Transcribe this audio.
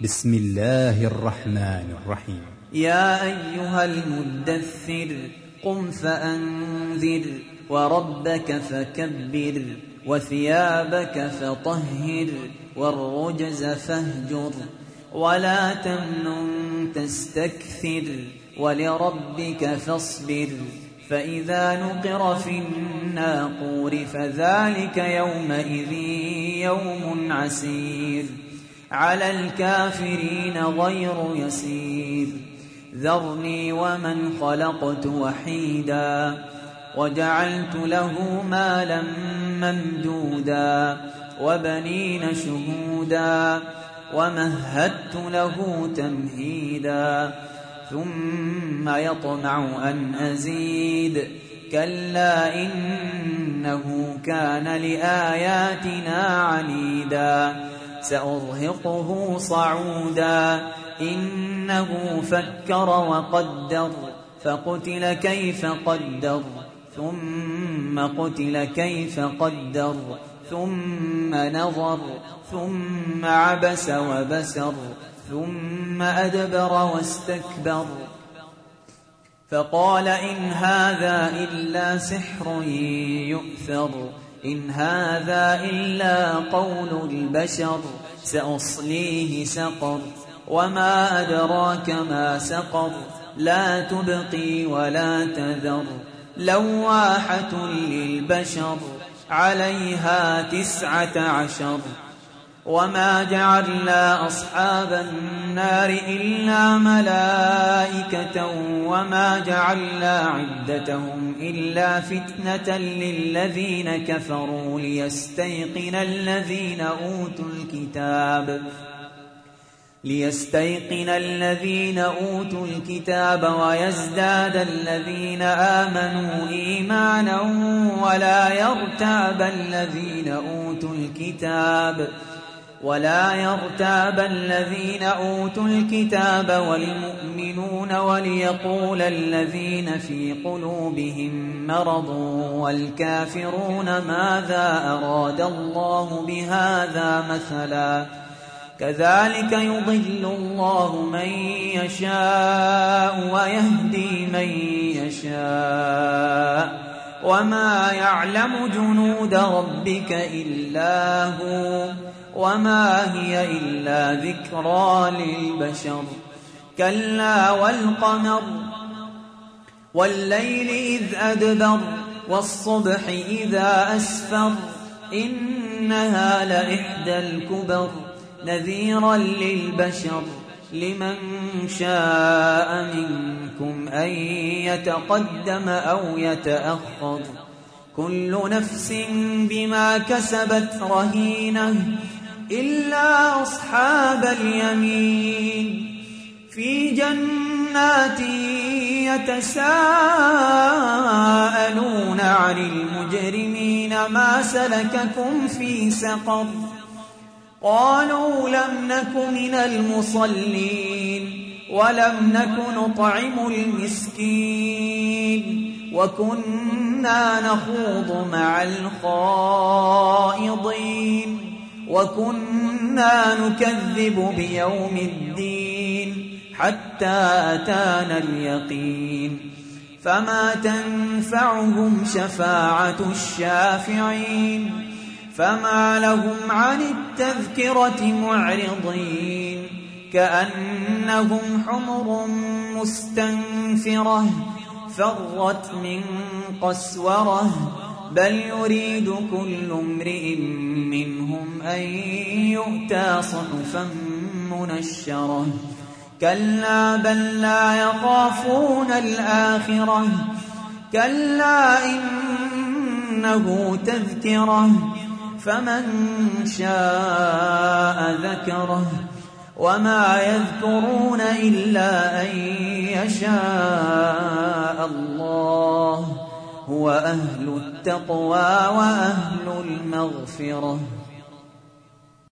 بسم الله الرحمن الرحيم. يا أيها المدثر قم فأنذر وربك فكبر وثيابك فطهر والرجز فاهجر ولا تمنن تستكثر ولربك فاصبر فإذا نقر في الناقور فذلك يومئذ يوم عسير على الكافرين غير يسير ذرني ومن خلقت وحيدا وجعلت له مالا ممدودا وبنين شهودا ومهدت له تمهيدا ثم يطمع أن أزيد كلا إنه كان لآياتنا عنيدا سأرهقه صعودا إنه فكر وقدر فقتل كيف قدر ثم قتل كيف قدر ثم نظر ثم عبس وبسر ثم أدبر واستكبر فقال إن هذا إلا سحر يؤثر إن هذا إلا قول البشر سأصليه سقر وما أدراك ما سقر لا تبقي ولا تذر لواحة للبشر عليها 19 وما جعلنا أصحاب النار إلا ملائكة وما جعلنا عدتهم إلا فتنة للذين كفروا ليستيقن الذين أوتوا الكتاب ويزداد الذين آمنوا إيمانا ولا يرتاب الذين أوتوا الكتاب والمؤمنون وليقول الذين في قلوبهم مرض والكافرون ماذا أراد الله بهذا مثلا كذلك يضل الله من يشاء ويهدي من يشاء وما يعلم جنود ربك إلا هو وما هي إلا ذكرى للبشر كلا والقمر والليل إذ أدبر والصبح إذا أسفر إنها لإحدى الكبر نذيرا للبشر لمن شاء منكم أن يتقدم أو يتأخر كل نفس بما كسبت رهينة إلا أصحاب اليمين في جنات يتساءلون عن المجرمين ما سلككم في سقر قالوا لم نك من المصلين ولم نك نطعم المسكين وكنا نخوض مع الخائضين وكنا نكذب بيوم الدين حتى أتانا اليقين فما تنفعهم شفاعة الشافعين فما لهم عن التذكرة معرضين كأنهم حمر مستنفرة فرت من قسورة بل يريد كل امرئ منهم أن يؤتى صحفا منشرة كلا بل لا يخافون الآخرة كلا إنه تذكرة فمن شاء ذكره وما يذكرون إلا أن يشاء الله هو أهل التقوى وأهل المغفرة